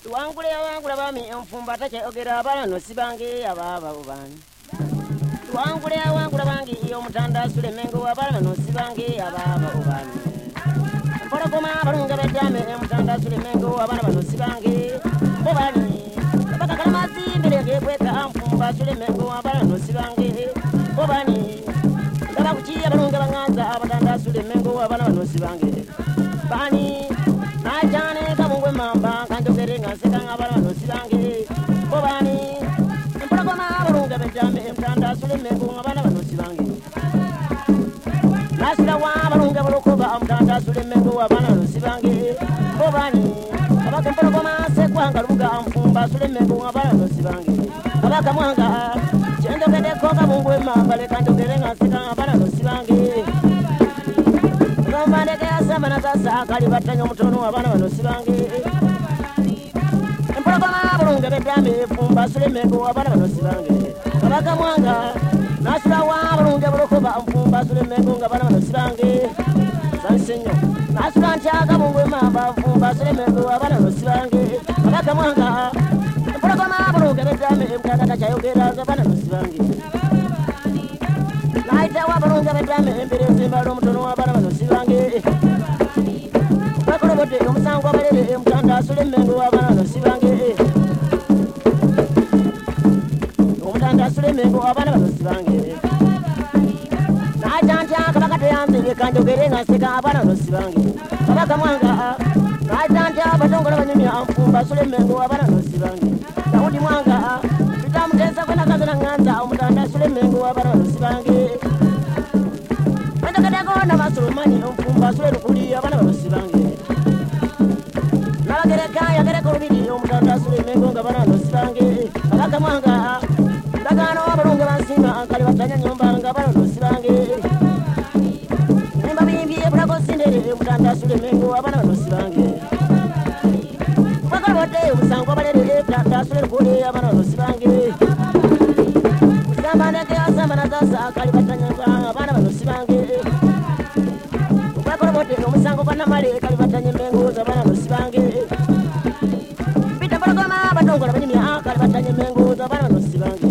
Wangula bami enfumba takyayogera abana no sibange ababa ubani. Wangula bangi iyo mutanda sule mengo abana no sibange ababa ubani. Mpora goma barunga bedame mutanda sule mengo abana no sibange ubani. Baka kalamazi mbere kweka mfumba sule mengo abana no sibange ubani. Ndaba kuchiya barunga banganza abatanda sule mengo abana no sibange bani. Najane kabungwe mamba kanjogere ngaseka ngabara no sibange bobani mpora goma barunga bedame mtanda sule mengo ngabana no sibange nasira wa barunga balokoba mtanda sule mengo abana no sibange bobani abaka mpora goma sekwanga ruga mfumba sule mengo ngabana no sibange abaka mwanga chendo kede ko kabungwe mamba le kanjogere ngaseka ngabana no sibange Romane kaya samana sasa kali batanyo mutono abana bano sibange Mpora goma barunga bedame fumba sule mengo abana bano sibange Abaka mwanga nasura wa barunga balokoba mfumba sule mengo ngabana bano sibange Sansenyo nasura nchaka mungwe mamba fumba sule mengo abana bano sibange Abaka mwanga mpora goma barunga bedame mkaka chayogera ngabana bano sibange Naita wa barunga bedame mbere zimbalo mutono abana bano sibange Bakoro bote umusango abalele mtanda sule mengo abana no sibange Umtanda sule mengo abana no sibange Naita ntaka bakate yanze kanjogere ngaseka abana no sibange Abaka mwanga Naita ntaka batongora banyumi amfumba sule mengo abana no sibange Naundi mwanga bitamutesa kwenda kazana nganza umtanda sule mengo abana no sibange Kadagona masurumani umfumba sule rukuli abana no sibange Nalagereka yagere korubiri umtanda sule mengo ngabana no sibange Abaka mwanga ndagano abarunga bansima kali batanya nyomba ngabana no sibange Nimba bimbi ebrako sindere umtanda sule mengo abana no sibange Bakoro bote umusango abalele umtanda sule rukuli abana no sibange Samana kaya samana sasa kali batanya nyomba abana no sibange Bakoro bote umusango bana male kali batanya mengo zabana no sibange Bita baragoma batongora banyimi akali batanya mengo zabana no sibange